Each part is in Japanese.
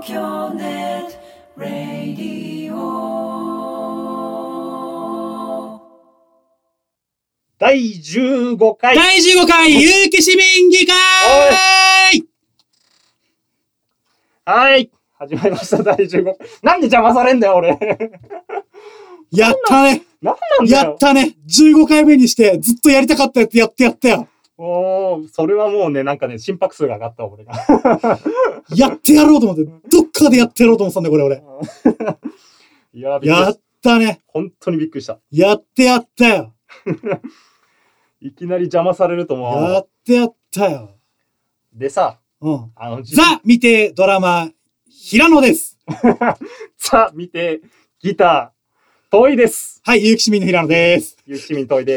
東京ネットラディオ第15回第15回有機市民議会はい、始まりました第15回。なんで邪魔されんだよ俺やったね。 なんなんだよ。 やったね。15回目にしてずっとやりたかったやつやってやったよ。 それはもうね、なんかね、心拍数が上がった俺がやってやろうと思って、どっかでやってやろうと思ってたんだよ、これ俺。 いや、 やったね。 本当にびっくりした。 やってやったよ。 いきなり邪魔されるともやってやったよ。 でさ、 ザ・見てドラマ、平野です。 ザ・見てギター、トイです。 はい、有機市民の平野です。 有機市民トイです。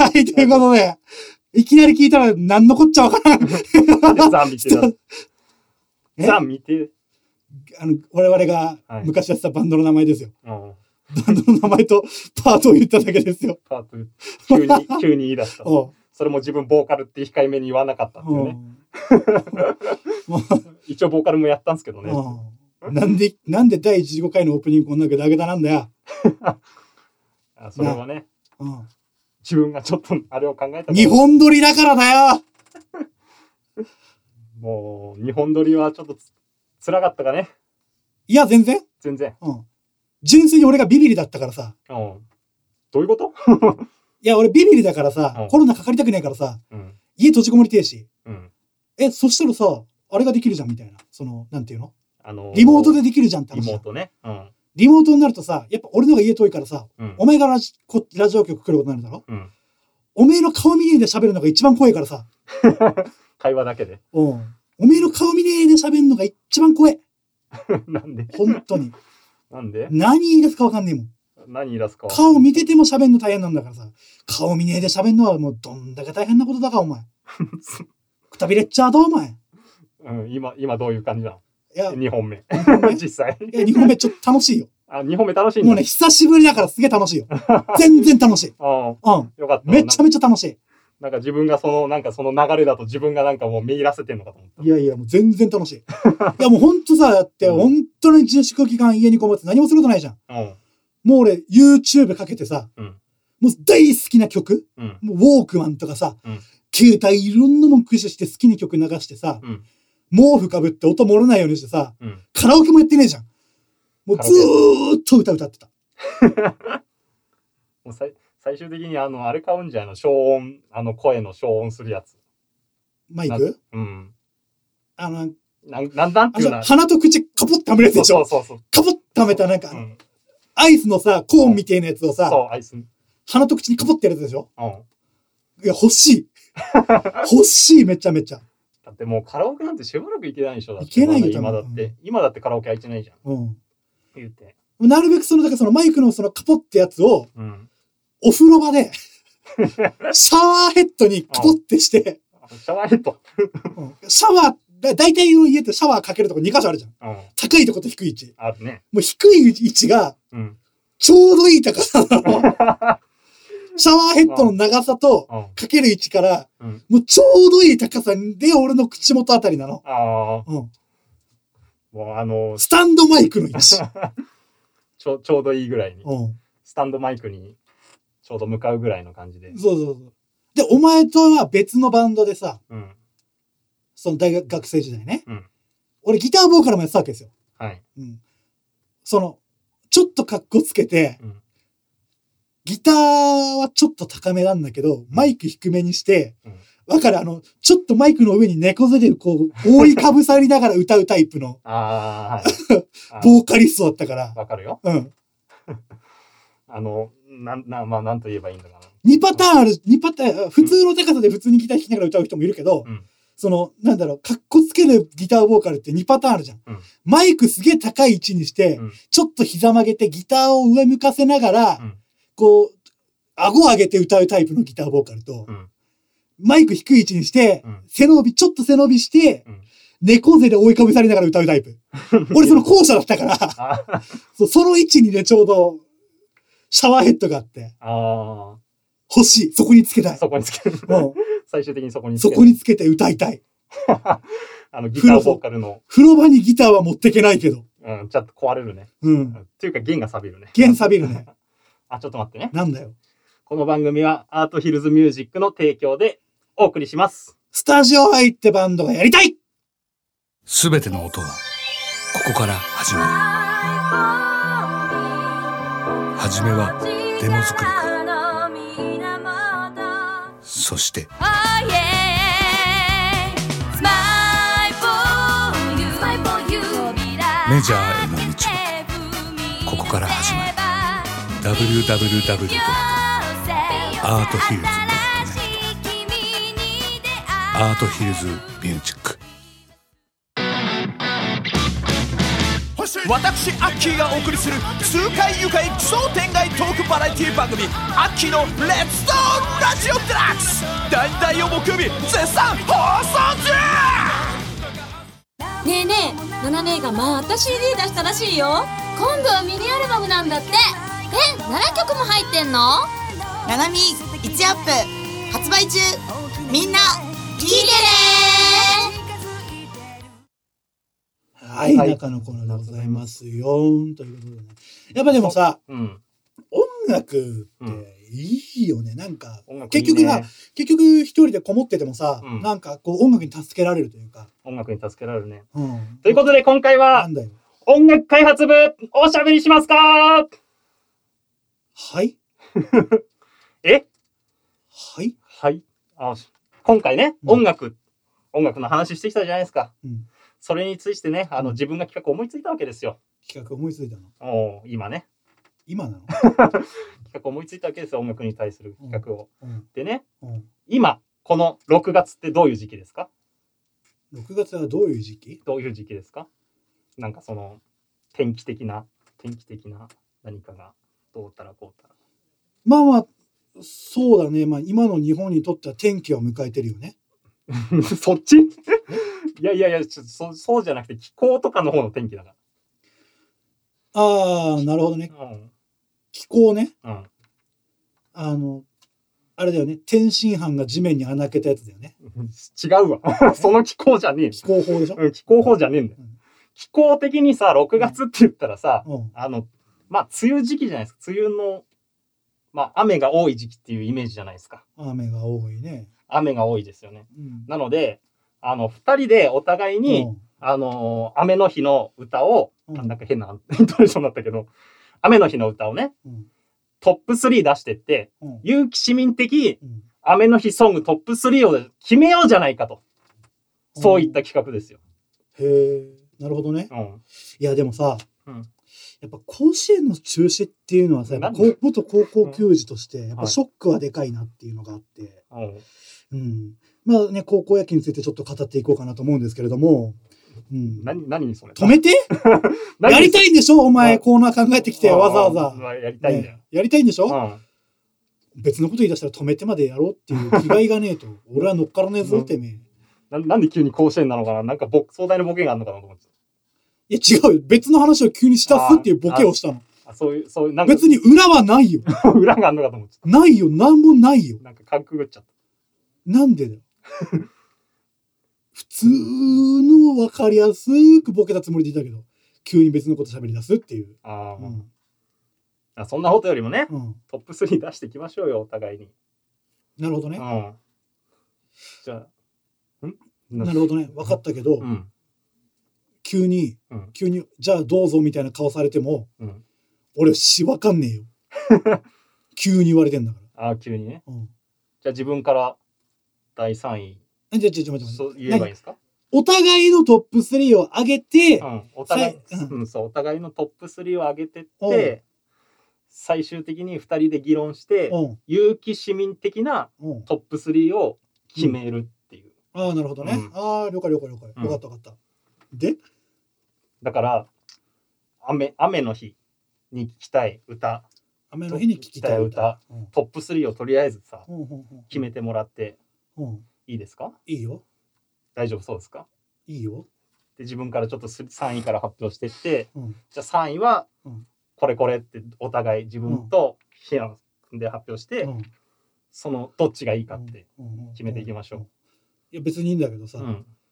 はい、ということで、いきなり聞いたら何のこっちゃわからん。 ザ・見てだ。ザ・見て。 我々が昔やってたバンドの名前ですよ。バンドの名前とパートを言っただけですよ。 パート、急に言い出した。それも自分ボーカルって控えめに言わなかったっていうね。一応ボーカルもやったんですけどね。 なんで第15回のオープニングこんなだけだなんだよ。 それはね、自分がちょっとあれを考えた。 日本撮りだからだよ。 もう日本撮りはちょっと辛かったかね。 いや全然。純粋に俺がビビリだったからさ。 どういうこと？ いや俺ビビリだからさ、コロナかかりたくねえからさ、家閉じこもりてえし。そしたらさ、あれができるじゃんみたいな。なんていうの？リモートでできるじゃんって話。 リモートね。 リモートになるとさ、やっぱ俺のが家遠いからさ、お前がラジオ局来ることになるだろ？お前の顔見ねえで喋るのが一番怖いからさ。 会話だけで。 お前の顔見ねえで喋るのが一番怖い。 なんで？ 本当に。 なんで？ 何言い出すかわかんねえもん。 何言い出すか。 顔見てても喋るの大変なんだからさ。顔見ねえで喋るのはもうどんだけ大変なことだかお前。くたびれっちゃうとお前。 今どういう感じなの？いや、2本目。実際。 いや、2本目ちょっと楽しいよ。 2本目楽しいんだ。 もうね、久しぶりだからすげえ楽しいよ。全然楽しい。 よかった。 めちゃめちゃ楽しい。 なんか自分がその流れだと自分がなんかもうめいらせてんのかと思った。 いやいや、もう全然楽しい。いやもうほんとさ、だって本当に自粛期間家にこもって何もすることないじゃん。もう俺 YouTube かけてさ、もう大好きな曲、もうウォークマンとかさ、携帯いろんなもん駆使して好きな曲流してさ、毛布かぶって音漏れないようにしてさ、カラオケもやってねえじゃん。もうずーっと歌ってた。 もう最終的にあれ買うんじゃないの？消音、声の消音するやつ。 マイク？ なんていうの？ 鼻と口カポッとはめるやつでしょ？そう。カポッとはめたなんか、アイスのさ、コーンみたいなやつをさ、鼻と口にカポッてやるやつでしょ？いや、欲しい。欲しい、めちゃめちゃ。 だってもうカラオケなんてしばらく行けないでしょ？だって行けないよ、 今だってカラオケ空いてないじゃん。言うて。 なるべくだからそのマイクのそのカポってやつを、お風呂場で、シャワーヘッドにカポってして、 シャワーヘッドシャワー、大体の家ってシャワーかけるとこ2箇所あるじゃん。高いとこと低い位置。 あるね。 もう低い位置が、ちょうどいい高さなの。シャワーヘッドの長さと、かける位置から、もうちょうどいい高さで俺の口元あたりなの。 もうスタンドマイクの位置。 ちょうどいいぐらいに。スタンドマイクにちょうど向かうぐらいの感じで。 そう。で、お前とは別のバンドでさ、その学生時代ね。俺ギターボーカルもやってたわけですよ。ちょっとカッコつけて、ギターはちょっと高めなんだけど、マイク低めにして、わかる？ちょっとマイクの上に猫背でこう、覆いかぶさりながら歌うタイプの、ボーカリストだったから。 わかるよ。なんと言えばいいんだかな。 2パターンある、普通の高さで普通にギター弾きながら歌う人もいるけど、カッコつけるギターボーカルって2パターンあるじゃん。マイクすげえ高い位置にして、ちょっと膝曲げてギターを上向かせながら、こう、顎上げて歌うタイプのギターボーカルと、マイク低い位置にして、ちょっと背伸びして、猫背で覆いかぶさりながら歌うタイプ。俺その後者だったから、その位置にね、ちょうど、シャワーヘッドがあって。欲しい。そこにつけたい。 そこにつける。最終的にそこにつける。 そこにつけて歌いたい。 ギターボーカルの。 風呂場にギターは持ってけないけど。 ちょっと壊れるね。っていうか弦が錆びるね。 弦錆びるね。 ちょっと待ってね。 なんだよ。 この番組はアートヒルズミュージックの提供でお送りします。 スタジオ入ってバンドがやりたい。 すべての音はここから始まる。はじめはデモ作りから、そしてメジャーへの道もここから始まる。 www.arthillz.net アートヒルズミュージック。 私アッキーがお送りする痛快愉快奇想天外トークバラエティ番組アッキーのレッツトーンラジオデラックス、第2曜木曜日絶賛放送中。 ねえねえ、ナナ姉がまた CD 出したらしいよ。今度はミニアルバムなんだって。7曲も入ってんの？ ナナミ1アップ発売中。みんな聞いてね。 はい、中のコーナーでございますよということでね。やっぱでもさ、音楽っていいよね。なんか結局一人でこもっててもさ、なんかこう音楽に助けられるというか。 音楽に助けられるね。ということで今回は音楽開発部おしゃべりしますか？ はい。はい。 はい。今回ね、音楽の話してきたじゃないですか。それについてね、自分が企画思いついたわけですよ。 企画思いついたの？ 今ね。 今なの？ 企画思いついたわけですよ、音楽に対する企画を。でね、今、この6月ってどういう時期ですか ？6月はどういう時期？ どういう時期ですか？なんかその、天気的な何かがどうたらこうたら。 まあ、そうだね。今の日本にとっては天気を迎えてるよね。 そっち？いや、そうじゃなくて気候とかの方の天気だから。 なるほどね。気候ね。あれだよね。天津飯が地面に穴開けたやつだよね。 違うわ。その気候じゃねえ。 気候法でしょ？ 気候法じゃねえんだよ。気候的にさ、6月って言ったらさ、梅雨時期じゃないですか。梅雨の、雨が多い時期っていうイメージじゃないですか。 雨が多いね。 雨が多いですよね。なので、2人でお互いに、雨の日の歌を、なんか変なイントネーションだったけど、雨の日の歌をね、トップ3出してって、有機市民的雨の日ソングトップ3を決めようじゃないかと。そういった企画ですよ。 へえ、なるほどね。いや、でもさ、やっぱ甲子園の中止っていうのはさ、元高校球児としてやっぱショックはでかいなっていうのがあって、高校野球についてちょっと語っていこうかなと思うんですけれども、 何それ止めてやりたいんでしょお前、コーナー考えてきてわざわざ。 やりたいんだよ。 やりたいんでしょ？別のこと言い出したら止めてまでやろうっていう気概がねえと。俺は乗っからねえぞ、てめえ。なんで急に甲子園なのかな？なんか壮大なボケがあるのかなと思って。 いや違うよ。別の話を急にしだすっていうボケをしたの。 そういう、なんか別に裏はないよ。 裏があるのかと思ってた。 ないよ。なんもないよ。 なんかかっくぐっちゃった。 なんでだよ。普通の分かりやすくボケたつもりでいたけど、急に別のこと喋り出すっていう。 そんなことよりもね、トップ3出していきましょうよ、お互いに。 なるほどね。 じゃあ、 なるほどね。分かったけど、急に、じゃあどうぞみたいな顔されても、俺分かんねえよ。急に言われてんだから。 急にね。じゃあ自分から第3位。そう言えばいいですか？ お互いのトップ3を上げて、 お互いのトップ3を上げてって、最終的に2人で議論して、有機市民的なトップ3を決めるっていう。 なるほどね。了解。よかった。で？ だから、雨の日に聴きたい歌。 雨の日に聴きたい歌。 トップ3をとりあえずさ、決めてもらって、いいですか？ いいよ。 大丈夫そうですか？ いいよ。 で、自分からちょっと3位から発表していって、じゃあ3位は、これってお互い自分とヒアで発表して、そのどっちがいいかって決めていきましょう。 いや別にいいんだけどさ、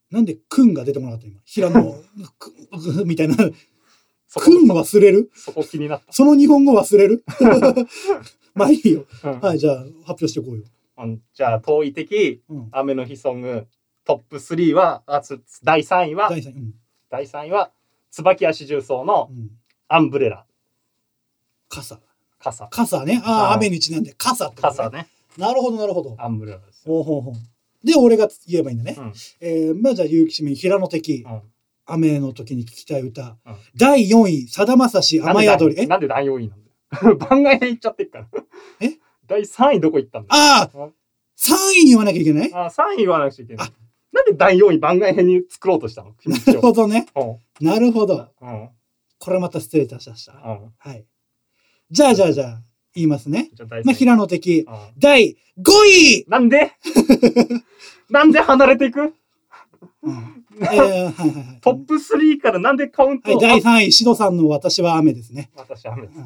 なんでくんが出てこなかった今。平野みたいな。くん忘れる？ そこ気になった。 その日本語忘れる？まあいいよ。はい、じゃあ発表していこうよ。 じゃあ、当位的雨の日ソングトップ3は、第3位は、第3位は、椿足重曹のアンブレラ。 傘ね。雨にちなんで傘ってことね。 傘ね。 なるほど、なるほど。 アンブレラですよ。で、俺が言えばいいんだね。まあじゃあ、結城市民、平野的、雨の時に聴きたい歌。第4位、さだまさし、雨宿り。 なんで第4位なんだよ。番外編いっちゃってっから。第3位どこ行ったんだよ。3位に言わなきゃいけない？ 3位言わなきゃいけない。なんで第4位番外編に作ろうとしたの？ なるほどね。なるほど。これまた失礼いたしました。はい。じゃあ、言いますね。まあ、平野的、第5位！ なんで離れていく？トップ3からなんでカウント？ 第3位、シドさんの私は雨ですね。 私は雨です。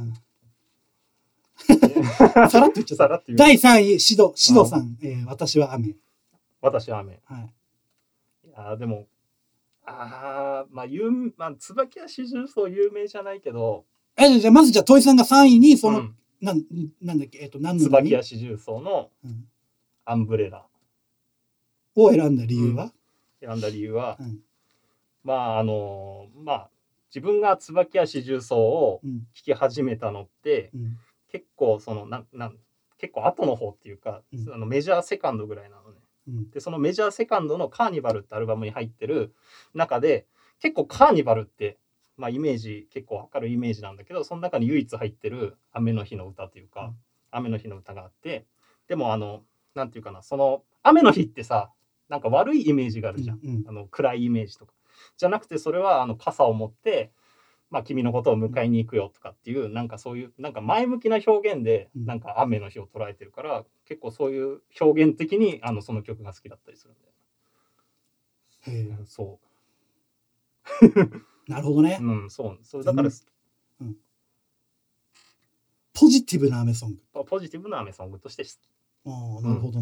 さらっと言っちゃった。第3位、シドさん、私は雨。 私は雨。でも、椿足重曹有名じゃないけど。 じゃあ、まずじゃあ、トイさんが3位に、その、なんだっけ、 椿足重曹のアンブレラ。 を選んだ理由は？ 自分が椿足重曹を聴き始めたのって、結構結構後の方っていうか、メジャーセカンドぐらいなのね。でそのメジャーセカンドのカーニバルってアルバムに入ってる中で、結構カーニバルってイメージ結構明るいイメージなんだけど、その中に唯一入ってる雨の日の歌というか、雨の日の歌があって、でもなんていうかな、その雨の日ってさ、なんか悪いイメージがあるじゃん、暗いイメージとかじゃなくて、それは傘を持って君のことを迎えに行くよとかっていう、なんかそういうなんか前向きな表現でなんか雨の日を捉えてるから、結構そういう表現的にその曲が好きだったりするんで。そうなるほどね。 そうだからポジティブな雨ソング。 ポジティブな雨ソングとして好き。 なるほど。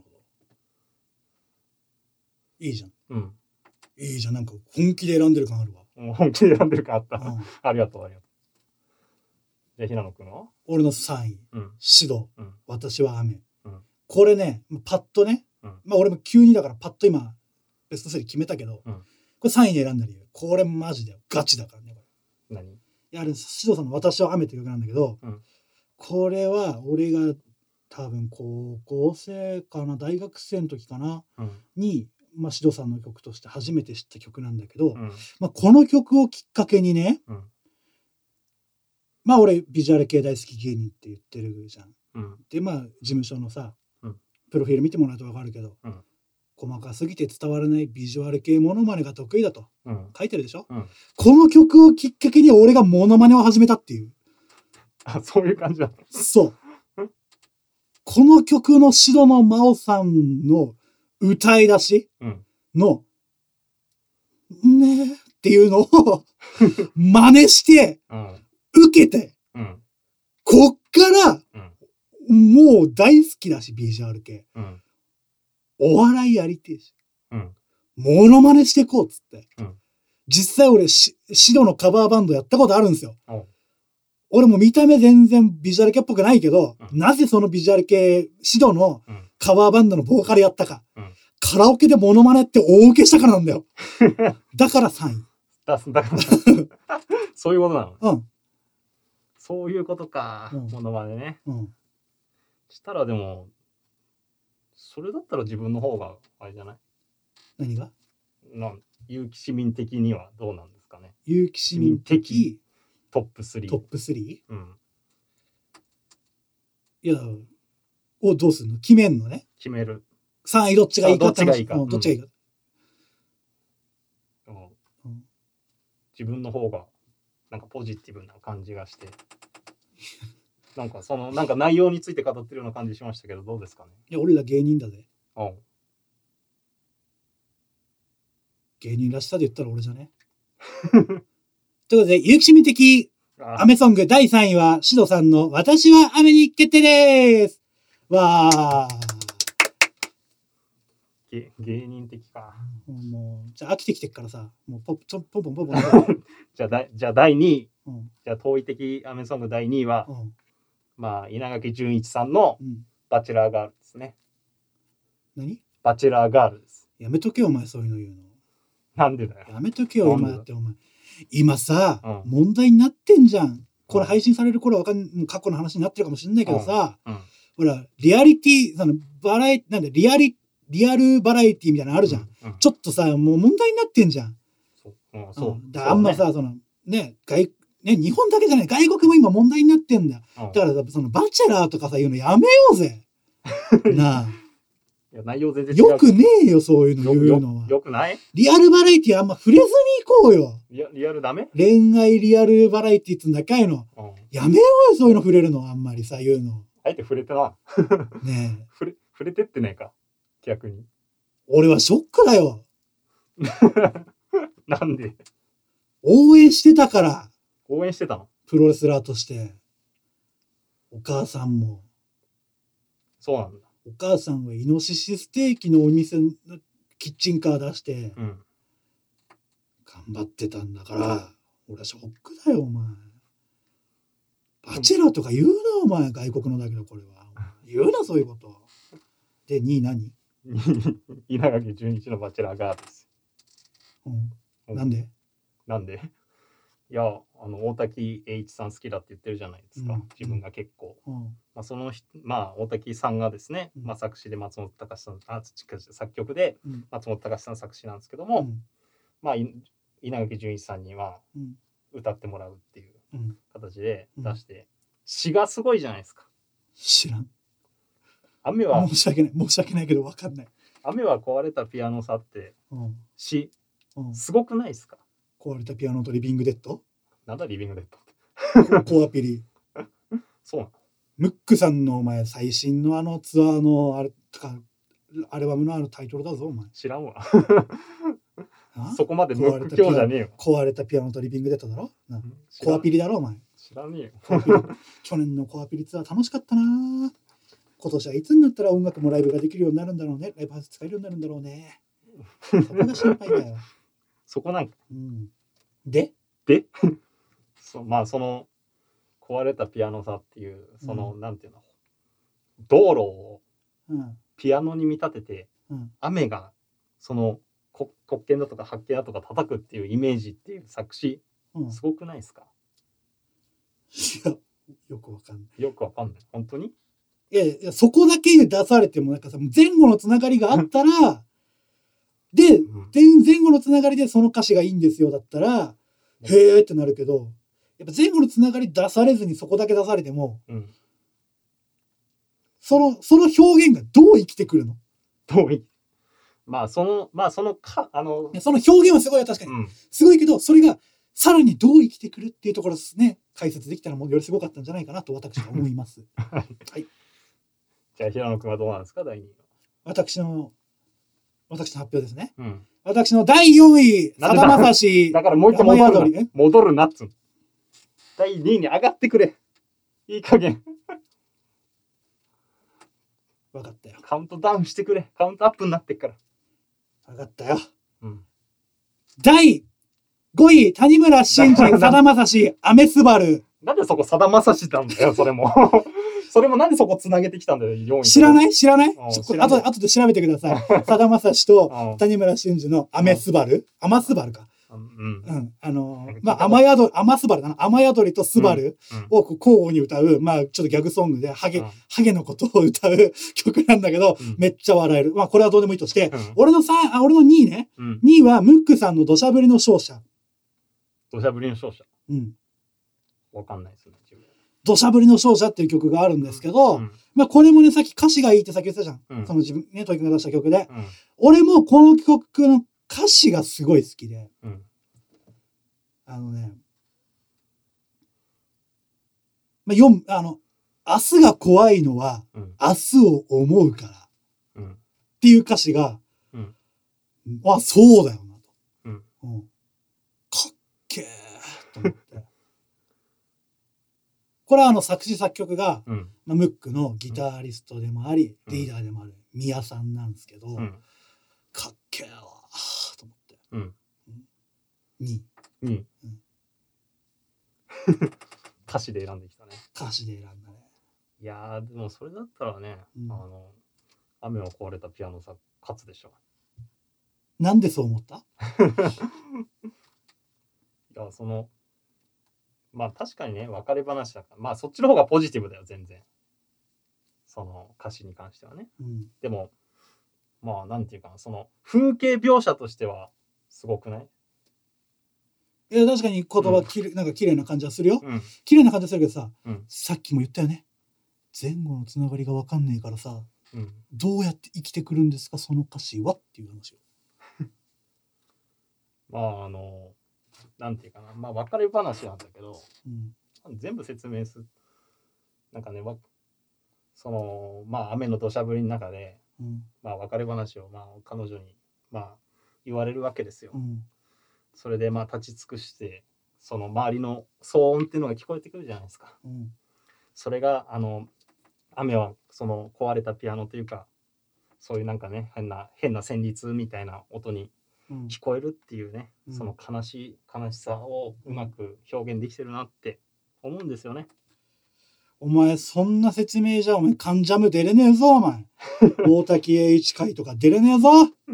いいじゃん。いいじゃん。なんか本気で選んでる感あるわ。 本気で選んでる感あった。ありがとう。じゃあ平野くんは？ 俺の3位、シド、私は雨。これね、パッとね、俺も急にだからパッと今ベスト3決めたけど、これ3位に選んだ理由、これマジでガチだからね。 何？ いや、あれシドさんの私は雨って曲なんだけど、これは俺が多分高校生かな、大学生の時かな、にシドさんの曲として初めて知った曲なんだけど、この曲をきっかけにね、俺ビジュアル系大好き芸人って言ってるじゃん。で事務所のさ、プロフィール見てもらうと分かるけど、細かすぎて伝わらないビジュアル系モノマネが得意だと、書いてるでしょ、この曲をきっかけに俺がモノマネを始めたっていう。 そういう感じだ。 そう。この曲のシドの真央さんの歌い出しの、ねーっていうのを真似して、受けて、こっから、もう大好きだし、ビジュアル系。お笑いやりてえし。モノマネしてこうっつって。実際俺、シドのカバーバンドやったことあるんですよ。俺も見た目全然ビジュアル系っぽくないけど、なぜそのビジュアル系、シドのカバーバンドのボーカルやったか。カラオケでモノマネって大受けしたからなんだよ。だから3位。 そういうことなの？そういうことか。モノマネね。したらでも、それだったら自分の方があれじゃない？ 何が？ 結城市民的にはどうなんですかね。 結城市民的トップ3。 トップ 3？ いや、どうするの？決めんのね。 決める。 3位どっちがいいかって話。 どっちがいいか。 どっちがいいか。 自分の方がなんかポジティブな感じがして。なんか内容について語ってるような感じしましたけど、どうですかね。 いや、俺ら芸人だぜ。芸人らしさで言ったら俺じゃね。ということで、結城市民的雨ソング第3位は、シドさんの私は雨に決定です。わー。 芸人的か。 もうじゃあ飽きてきてっからさ、もうポンポンポンポン。 じゃあ第2位、 うんじゃあ統一的アメソング第2位は、 うんまあ稲垣潤一さんのうんバチェラーガールですね。 何？ バチェラーガールです。 やめとけよお前、そういうの言うの。 なんでだよ。 やめとけよ今だって。お前今さ、 うん問題になってんじゃん。これ配信される頃はもう過去の話になってるかもしれないけどさ、 うんほらリアリティそのなんでリアルバラエティみたいなのあるじゃん、 うんちょっとさもう問題になってんじゃん。 そうだからあんまさ、そのね日本だけじゃない、外国も今問題になってんだよ。だからさ、そのバチェラーとかさ言うのやめようぜなあ。 いや内容全然違う。 よくねえよそういうの言うのは。 よくない？ リアルバラエティあんま触れずに行こうよ。 リアルダメ？ 恋愛リアルバラエティってんだかいの。 うんやめようよそういうの触れるのあんまりさ言うの。 あえて触れてな。 ねえ。 触れてってねえか。逆に。 俺はショックだよ。 なんで？ 応援してたから。 応援してたの？ プロレスラーとして。お母さんも。 そうなんだ。 お母さんはイノシシステーキのお店のキッチンカー出して、 うん。 頑張ってたんだから、俺はショックだよ、お前。バチェラーとか言うな、お前。外国のだけど、これは。言うな、そういうこと。で、2位何？ 稲垣潤一のバチェラーガールです。 うん。なんで？ なんで？いや、大滝栄一さん好きだって言ってるじゃないですか。 うん自分が結構。 うん。 まあ、大滝さんがですね、 うんまあ、作詞で松本隆さん、作曲でうん。 松本隆さん作詞なんですけども、 うん。 まあ、稲垣潤一さんにはうん。 歌ってもらうっていううん。 形で出して、詩がすごいじゃないですか。 知らん。 雨は申し訳ないけど分かんない。 雨は壊れたピアノさってうん。 詩うん。 すごくないですか？ 壊れたピアノとリビングデッドなんだリビングデッドって。 コアピリ。 そうなの？ ムックさんのお前最新のツアーのあれとかアルバムのタイトルだぞお前。 知らんわ。 なそこまでムック教じゃねえよ。 壊れたピアノとリビングデッドだろな。 知らんコアピリだろお前。 知らねえよ。 コアピリ去年のコアピリツアー楽しかったな。今年はいつになったら音楽もライブができるようになるんだろうね。ライブハウス使えるようになるんだろうね。そこが心配だよ。 そこなんか。 うん。でまあその壊れたピアノさっていうその、なんていうの、道路をうん。 ピアノに見立てて、 うん。 雨がその黒鍵だとか白鍵だとか叩くっていうイメージっていう作詞うん。 すごくないですか？ いや、よくわかんない。 よくわかんない。本当に？ いや、そこだけ出されても、なんかさ、前後のつながりがあったら、で、 うん前後のつながりでその歌詞がいいんですよだったら、へーってなるけど、やっぱ前後のつながり出されずにそこだけ出されても、 うん。 その表現がどう生きてくるの？ どういそのいやその表現はすごいよ、確かに。 うん。 すごいけど、それがさらにどう生きてくるっていうところですね、解説できたらもうよりすごかったんじゃないかなと私は思います。 じゃあ平野くんはどうなんですか？第2位は。 私の発表ですね。 うん。 私の第4位、さだまさし。 だからもう一回雨宿りね戻るなっつう。第2位に上がってくれ。いい加減。 分かったよ。 カウントダウンしてくれ。カウントアップになってっから。 分かったよ。 うん。 第5位、谷村新司、さだまさし、雨すばる。 なんでそこさだまさしなんだよ、それも。それもなんでそこつなげてきたんだよ、4位。 知らない？知らない？ 知らない後で調べてください。さだまさしと谷村新司の雨すばる。雨すばるか。 うん。 うん。雨すばるだな。雨宿りとすばるを交互に歌う、まあちょっとギャグソングでハゲのことを歌う曲なんだけど、めっちゃ笑える。まあこれはどうでもいいとして、俺の2位ね。2位はムックさんの土砂降りの勝者。 土砂降りの勝者。 うん。 わかんないですね、自分。 土砂降りの勝者っていう曲があるんですけど、まあこれもね、さっき歌詞がいいってさっき言ってたじゃん。その自分ね、トイ君が出した曲で。俺もこの曲の歌詞がすごい好きで。まあ明日が怖いのは、明日を思うから。っていう歌詞が、まあそうだよなと。かっけーと思って。これは作詞作曲が、まあ、ムックのギタリストでもあり、リーダーでもある宮さんなんですけど、 かっけえわと思って。 うん。 2 位。歌詞で選んできたね。 歌詞で選んだね。 いやでもそれだったらね、雨を壊れたピアノさ勝つでしょ。 なんでそう思った？いやまあ確かにね、別れ話だから、まあそっちの方がポジティブだよ全然。その歌詞に関してはね。でもまあなんていうかな、その風景描写としてはすごくない？ いや確かに言葉なんか綺麗な感じはするよ。綺麗な感じはするけどさ、さっきも言ったよね。前後のつながりが分かんねえからさ、どうやって生きてくるんですかその歌詞はっていう話を。 まあなんていうかな、まあ別れ話なんだけど、全部説明する。なんかね、まあ雨の土砂降りの中で、まあ別れ話をまあ彼女にまあ言われるわけですよ。それでまあ立ち尽くして、その周りの騒音っていうのが聞こえてくるじゃないですか。それが雨はその壊れたピアノというか、そういうなんかね変な旋律みたいな音に聞こえるっていうね、その悲しさをうまく表現できてるなって思うんですよね。 お前そんな説明じゃお前カンジャム出れねえぞお前。大滝栄一会とか出れねえぞ。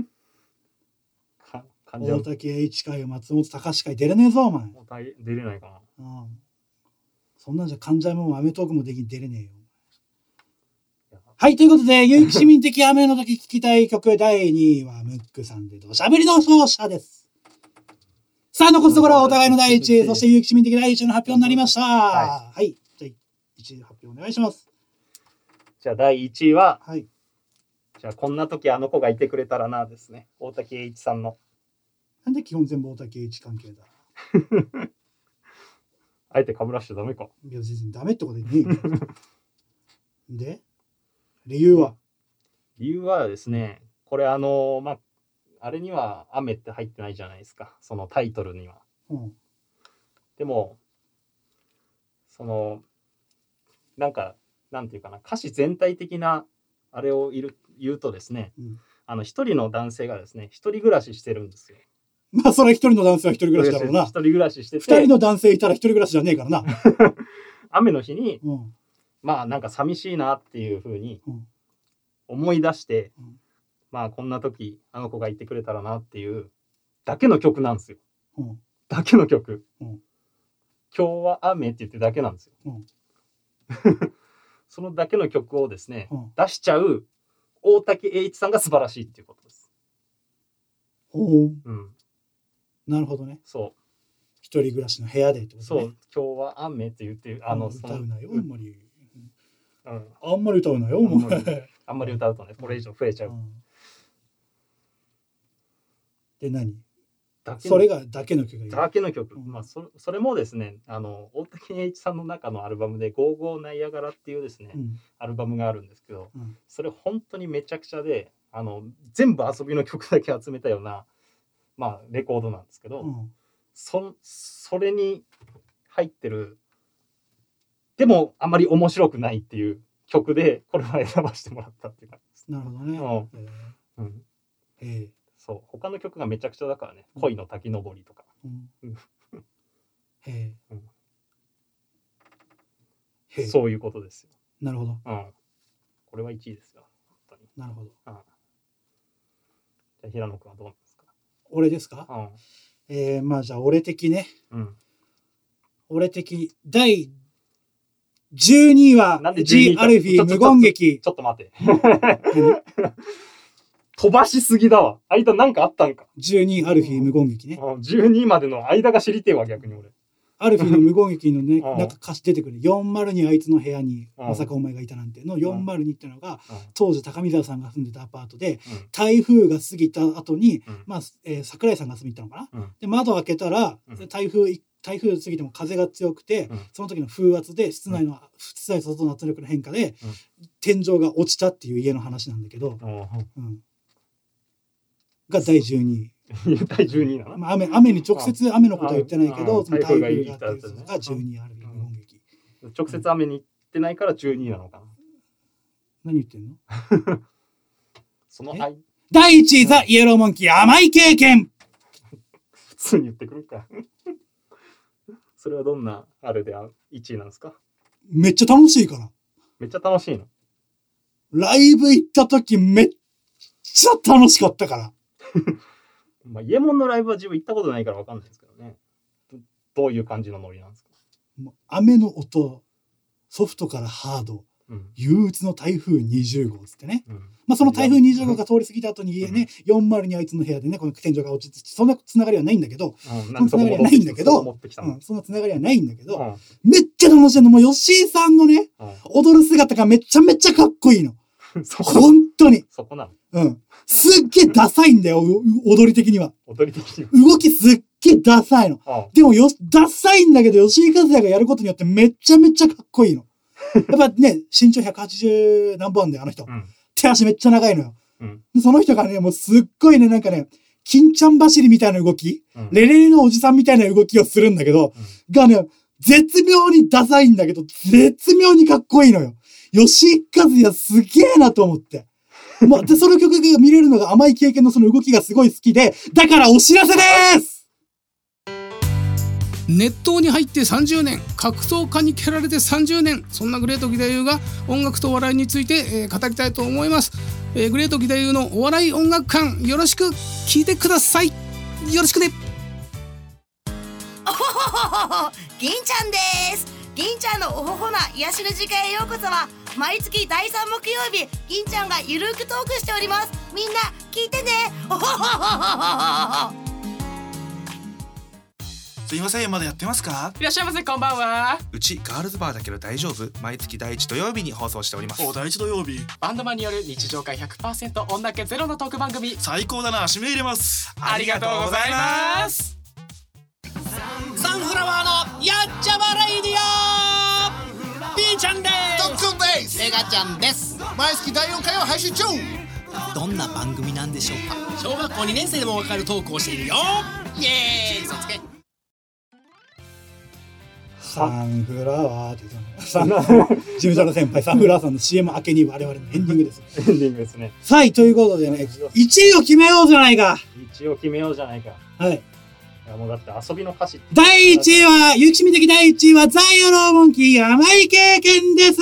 大滝栄一会松本隆会出れねえぞお前。 出れないかな。 そんなんじゃカンジャムもアメトークも出れねえよ。はい、ということで、有機市民的雨の時聴きたい曲第2位はムックさんで土砂降りの勝者です。さあ、残すところはお互いの第1位、そして有機市民的第1位の発表になりました。はい。じゃあ、1位発表お願いします。 じゃあ、第1位は、じゃあ、こんな時あの子がいてくれたらなですね。大滝栄一さんの。 なんで基本全部大滝栄一関係だ。 あえて被らしちゃダメか。 いや、全然ダメってこと言っていいで、理由はですね、これまあ、あれには雨って入ってないじゃないですか。そのタイトルには。でも、なんか、なんていうかな、歌詞全体的なあれを言うとですね、一人の男性がですね、一人暮らししてるんですよ。 まあ、それは一人の男性は一人暮らしだろうな。 一人暮らししてて。 二人の男性いたら一人暮らしじゃねえからな。 雨の日に、まあなんか寂しいなっていう風に思い出して、まあこんな時あの子がいてくれたらなっていうだけの曲なんですよ。だけの曲。今日は雨って言ってだけなんですよ。そのだけの曲をですね、出しちゃう大滝栄一さんが素晴らしいっていうことです。 なるほどね。 そう。 一人暮らしの部屋でってことね。 そう。今日は雨って言って歌うなよあんまり。 あんまり歌うなよ。 あんまり歌うとね、これ以上増えちゃう。 で何？それがだけの曲。 だけの曲。まあそれもですね、大滝栄一さんの中のアルバムでゴーゴーナイアガラっていうですね、アルバムがあるんですけど、それ本当にめちゃくちゃで、全部遊びの曲だけ集めたようなまあレコードなんですけど、それに入ってるでもあまり面白くないっていう曲でこれは選ばせてもらったっていう感じです。 なるほどね。 そう他の曲がめちゃくちゃだからね、恋の滝登りとか。そういうことですよ。 なるほど。 これは1位ですよ。本当に。 なるほど。 じゃあ平野君はどうなんですか？ 俺ですか？まあじゃあ俺的ね。俺的第12位はGアルフィー無言劇。 ちょっと待って。飛ばしすぎだわ。間なんかあったんか。 12位アルフィー無言劇ね。 12位までの間が知りてえわ逆に俺。 アルフィーの無言劇のね、なんか歌詞出てくる。402あいつの部屋にまさかお前がいたなんての402ってのが当時高見沢さんが住んでたアパートで、台風が過ぎた後にまあ桜井さんが住みに行ったのかな。で窓開けたら台風過ぎても風が強くて、その時の風圧で室内と外の圧力の変化で天井が落ちたっていう家の話なんだけど、が第12位。 第12位なの？ 雨に直接雨のことは言ってないけど、その台風がっていうのが12位ある無言劇。 直接雨に行ってないから12位なのかな。 何言ってんの？ 第1位、ザ・イエローモンキー、甘い経験。 普通に言ってくるか。それはどんなあれで1位なんですか？ めっちゃ楽しいから。 めっちゃ楽しいの？ ライブ行った時めっちゃ楽しかったから。 まあ、イエモンのライブは自分行ったことないから分かんないですけどね。どういう感じのノリなんですか？ もう雨の音、ソフトからハード、憂鬱の台風20号つってね。まあその台風20号が通り過ぎた後にね、402あいつの部屋でね、この天井が落ちて、そんなつながりはないんだけど、そんなつながりはないんだけど、めっちゃ楽しいの。もう吉井さんのね、踊る姿がめちゃめちゃかっこいいの。本当に。 そこなの？ うん。すっげえダサいんだよ、踊り的には。 踊り的には。 動きすっげえダサいの。でもダサいんだけど、吉井和也がやることによってめちゃめちゃかっこいいの。やっぱね、身長180何本であの人。手足めっちゃ長いのよ。その人がね、もうすっごいね、なんかね、金ちゃん走りみたいな動き、レレレのおじさんみたいな動きをするんだけど、がね、絶妙にダサいんだけど、絶妙にかっこいいのよ。吉井和也すげえなと思って。まあ、で、その曲が見れるのが甘い経験のその動きがすごい好きで、だからお知らせです！ 熱湯に入って30年、格闘家に蹴られて30年、そんなグレート義太夫が音楽と笑いについて、語りたいと思います。グレート義太夫のお笑い音楽館、よろしく聞いてください。よろしくね。 おほほほほ、銀ちゃんです。銀ちゃんのおほほな癒しの時間へようこそは、毎月第3木曜日、銀ちゃんがゆるくトークしております。みんな聞いてね。おほほほほほ。 すいません、まだやってますか？ いらっしゃいませ、こんばんは。 うちガールズバーだけど大丈夫？毎月第1土曜日に放送しております。お、第1土曜日。 バンドマンによる日常会 100% 女気ゼロのトーク番組。 最高だな、締め入れます。 ありがとうございます。 サンフラワーのやっちゃまレイディオ。 B ちゃんです。 ドックンです。 メガちゃんです。 毎月第4回を配信中。 どんな番組なんでしょうか？ 小学校2年生でもわかるトークをしているよ。イエーイ、そつけ。 サンフラワーって言ったの。事務所の先輩、サンフラワーさんの CM 明けに我々のエンディングです。 エンディングですね。 さあ、ということでね、1位を決めようじゃないか。 1位を決めようじゃないか。 はい。 いやもうだって遊びの歌詞。 第1位は、有機趣味的第1位は、ザ・イエローモンキー甘い経験です。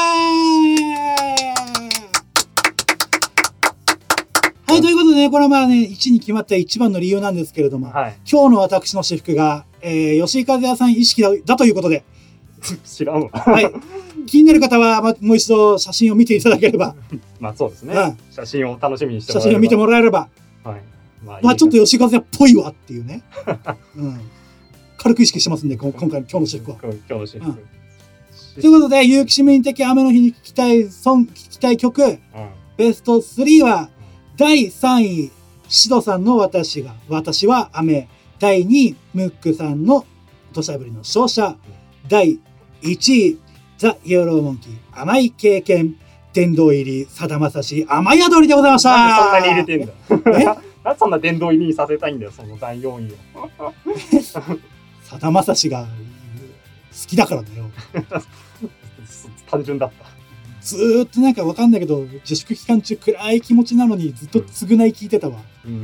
はい、ということでね、これはまあね、1位に決まった一番の理由なんですけれども、今日の私の私服が、吉井和也さん意識だということで。 知らんわ。 はい。気になる方は、もう一度写真を見ていただければ。 まあそうですね。写真を楽しみにしてもらえれば。 写真を見てもらえれば。はい。まあちょっと吉井和也っぽいわっていうね。うん。軽く意識してますんで、今日の私服は。今日の私服。ということで、有機市民的雨の日に聴きたい曲、ベスト3は、第3位、シドさんの私は雨。第2位、ムックさんの土砂降りの勝者。第1位、ザ・イエローモンキー、甘い経験。殿堂入り、さだまさし、雨宿りでございました。 なんでそんなに入れてんだよ。なんでそんな殿堂入りにさせたいんだよ、その第4位を。 さだまさしが好きだからだよ。 単純だった。 ずーっとなんかわかんないけど、自粛期間中暗い気持ちなのにずっと償い聞いてたわ。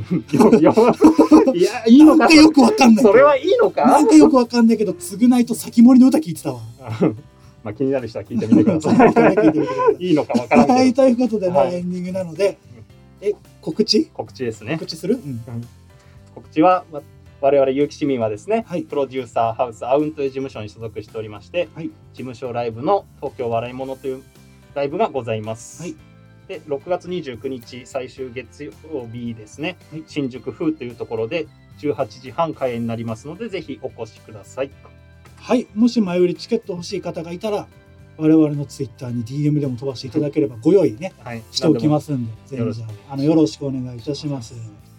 いや、いいのか。なんかよくわかんない。 それはいいのか。 なんかよくわかんないけど、償いと先森の歌聞いてたわ。 まあ気になる人は聞いてみてください。いいのかわからない。 はい、ということでね、エンディングなので、告知ですね。 告知する？ 告知は、我々有機市民はですね、プロデューサーハウスアウンという事務所に所属しておりまして、事務所ライブの東京笑い物というライブがございます。で、6月29日最終月曜日ですね、新宿風というところで18時半開演になりますので、ぜひお越しください。 はい、もし前売りチケット欲しい方がいたら、我々のツイッターに DM でも飛ばしていただければご用意ね、しておきますんで、ぜひよろしくお願いいたします。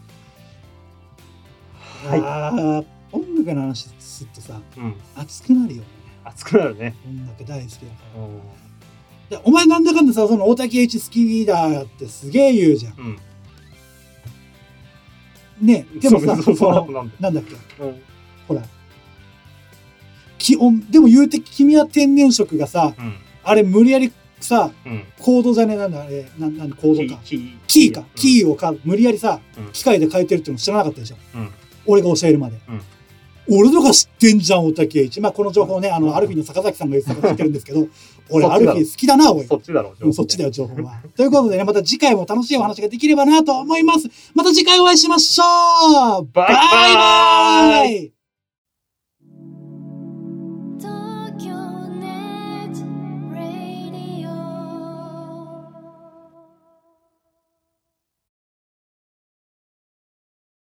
音楽の話するとさ、熱くなるよね。 熱くなるね。 音楽大好きだから。でお前なんだかんださ、その大滝栄一好きだってすげえ言うじゃん。ね、でもさ、なんだっけ、ほら。でも言うて君は天然色がさ、あれ無理やりさ、コードじゃねえなんだあれ、なんコードか。キーか。キーを無理やりさ、機械で変えてるっていうの知らなかったでしょ。俺が教えるまで。俺のが知ってんじゃん、大竹一。まあこの情報ね、アルフィの坂崎さんが言ってたから知ってるんですけど、俺アルフィ好きだな、おい。 そっちだろ、 そっちだよ、情報は。ということでね、また次回も楽しいお話ができればなと思います。また次回お会いしましょう。バイバイ。